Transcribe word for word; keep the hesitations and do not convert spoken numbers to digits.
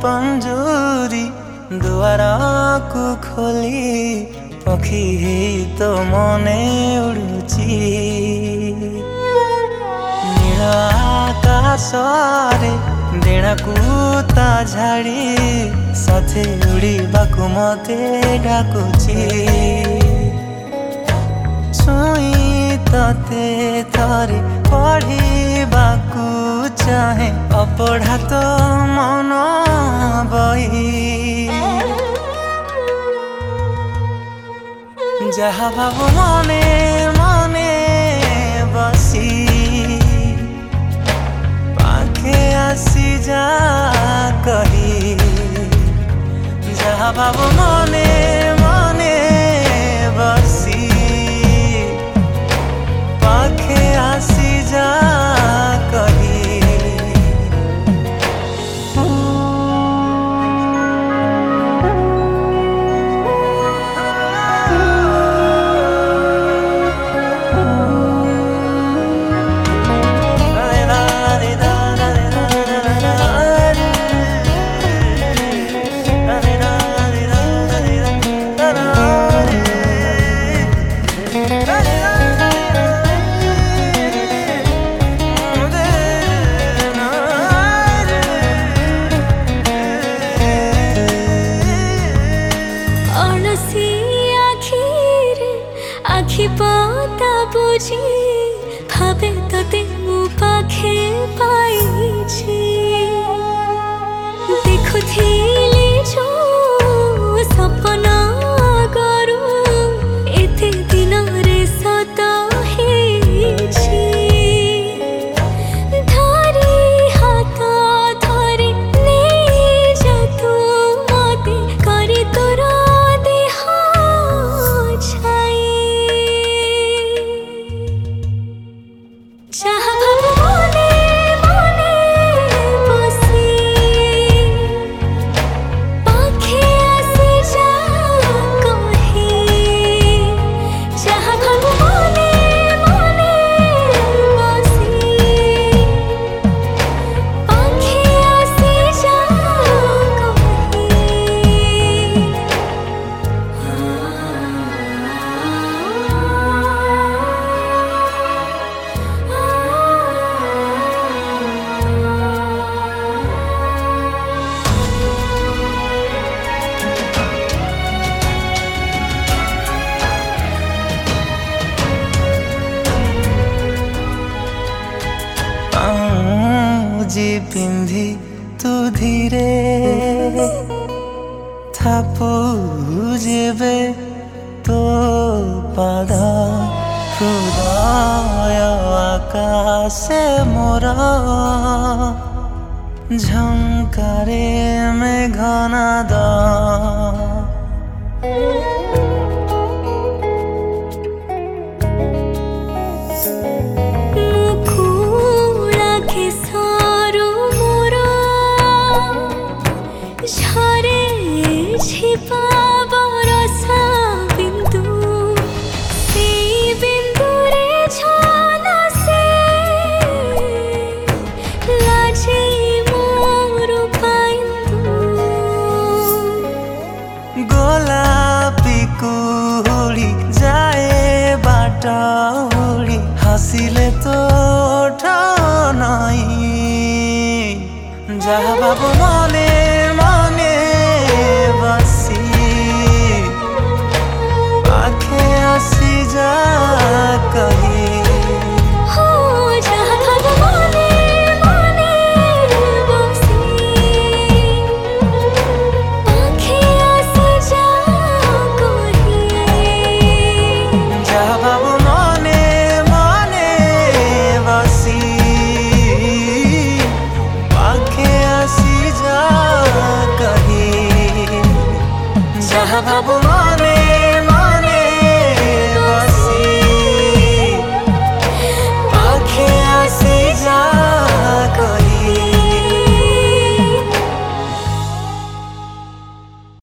पंजूरी दुआरा को खोली पक्षी तो मने उड़ुची नील आकाशरे डेणाकू ता झाड़ी साथे उड़ीबाकू मते डाकुची छुई तते थरे पढ़ीबाकू चाहे अपढ़ा तो मन बही जहा भावु मने मने बसी पाखे आसी जा कही जहा भावु मने मने बसी पाखे आसी जा कही आखि पाता बुझी भावे तते मु पाखे पाइछि देखुथिली जो सपना करू एते दिन रे सत हेछि धरी हाथ धरी ले जा तू मते करी तोरा जी पिंधी तू धीरे थापू जेबे तो पाद हृदय आकाशे मोर झंकारे मेघनाद उड़ी हसिले तो ठानाई जहा बाबू मने मने बसी पाखे आसी जा कही भावु